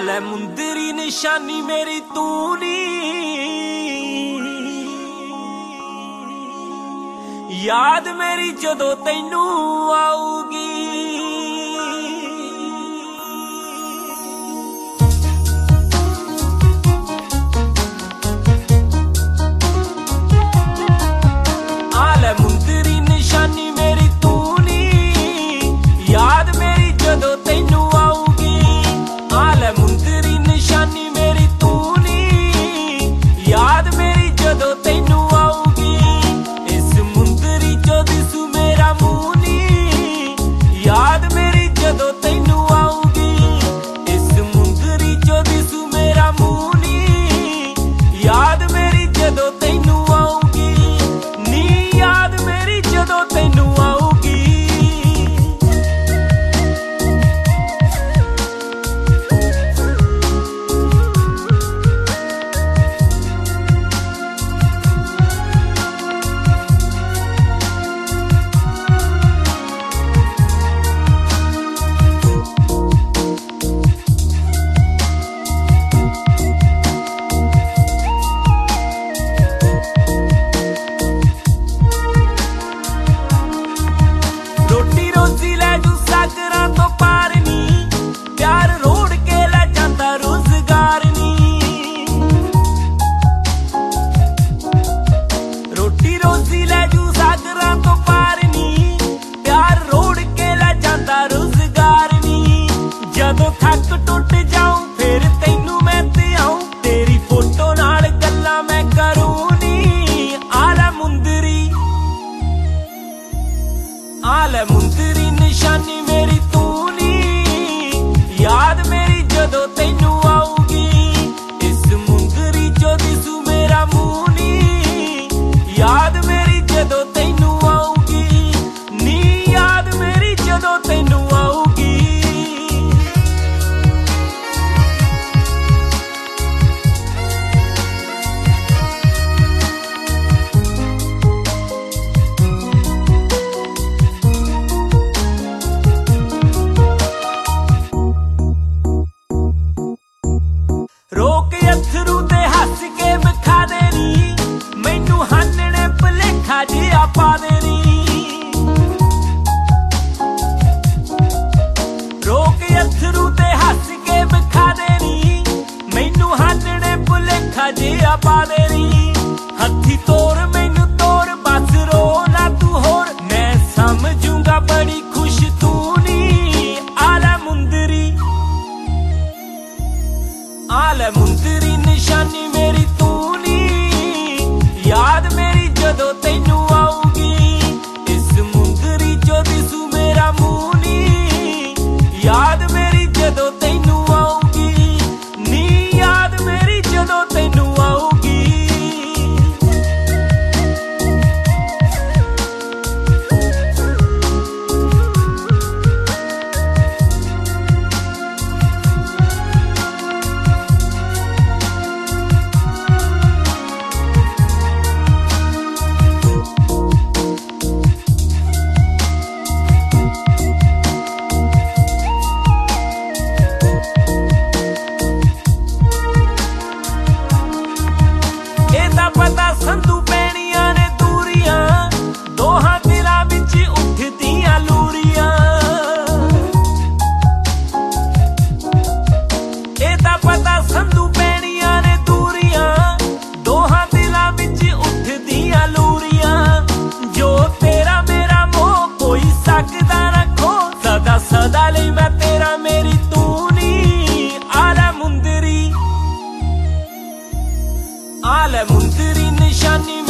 आले मुंदरी निशानी मेरी तू नी, याद मेरी जदों तैनू आऊगी। आले मुंदरी निशानी मेरी तू नी, याद मेरी जदों तैनू आऊगी। आले मुंदरी निशानी मेरी तू नी, याद मेरी जदों तैनू आऊगी। इस मुंदरी चो दिसू मेरा मुंह नी, याद मेरी जदों तैनू आऊगी। इस मुंदरी चो दिसू मेरा मुंह नी, याद मेरी जदों तैनू आऊगी। नी याद मेरी जदों तैनू आऊगी। रोटी रोजी लै जू सागरां तो पार नी, प्यार रोड़ के लै जांदा रोजगार नी। रोटी रोजी लै जू सागरां तो पार नी, प्यार रोड़ के लै जांदा रोजगार नी। जदों थक टुट जाऊं फिर तैनू मैं ते आऊं, तेरी फोटो नाल गल्लां मैं करूं नी। आले मुंदरी, आले मुंदरी निशानी मेरी तू नी, याद मेरी जदों तैनू आऊगी। इस मुंदरी चो दिसू मेरा मुंह नी, याद मेरी जदों तैनू आऊगी। नी याद मेरी जदों तैनू आऊगी। रोक अथरू ते हस के विखा देनी, मैनू हानने भुलेखा जिहा पा देनी। रोक अथरू ते हस के विखा देनी, मैनू हानने भुलेखा जिहा पा देनी। हथी तोड़ मैनू तोड़ बस रो ना तू होर, मैं समझूंगा बड़ी खुश तू नी। आले मुंदरी, आले मुंदरी निशानी मेरी तू नी, याद मेरी जदों तैनू आऊगी। इस मुंदरी चो दिसू मेरा मुंह नी, याद मेरी जदों तैनू आऊगी। नी याद मेरी जदों तैनू आऊगी। ਇਹਦਾ ਪਤਾ ਸੰਧੂ ਪੈਣੀਆਂ ਨੇ ਦੂਰੀਆਂ, ਦੋਹਾਂ ਦਿਲਾਂ ਵਿੱਚ ਉੱਠਦੀਆਂ ਲੂਰੀਆਂ। ਇਹਦਾ ਪਤਾ ਸੰਧੂ ਪੈਣੀਆਂ ਨੇ ਦੂਰੀਆਂ, ਦੋਹਾਂ ਦਿਲਾਂ ਵਿੱਚ ਉੱਠਦੀਆਂ ਲੂਰੀਆਂ। ਜੋ ਤੇਰਾ ਮੇਰਾ ਮੋਹ ਕੋਈ ਸਕਦਾ ਨਾ ਖੋ, ਸਦਾ ਸਦਾ ਲਈ ਮੈਂ ਤੇਰਾ ਮੇਰੀ ਤੂੰ ਨੀ। आले मुंदरी, आले मुंदरी निशानी